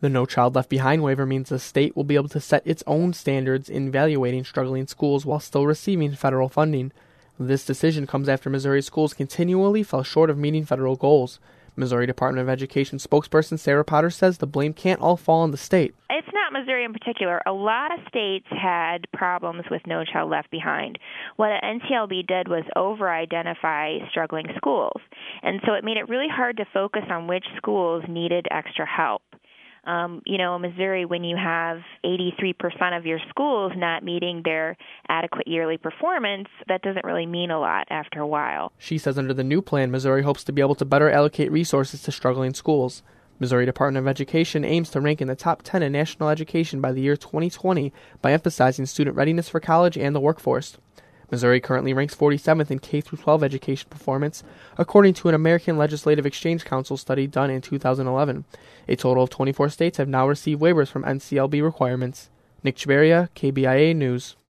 The No Child Left Behind waiver means the state will be able to set its own standards in evaluating struggling schools while still receiving federal funding. This decision comes after Missouri schools continually fell short of meeting federal goals. Missouri Department of Education spokesperson Sarah Potter says the blame can't all fall on the state. It's not Missouri in particular. A lot of states had problems with No Child Left Behind. What NCLB did was over-identify struggling schools, and so it made it really hard to focus on which schools needed extra help. In Missouri, when you have 83% of your schools not meeting their adequate yearly performance, that doesn't really mean a lot after a while. She says under the new plan, Missouri hopes to be able to better allocate resources to struggling schools. Missouri Department of Education aims to rank in the top 10 in national education by the year 2020 by emphasizing student readiness for college and the workforce. Missouri currently ranks 47th in K-12 education performance, according to an American Legislative Exchange Council study done in 2011. A total of 24 states have now received waivers from NCLB requirements. Nick Chabaria, KBIA News.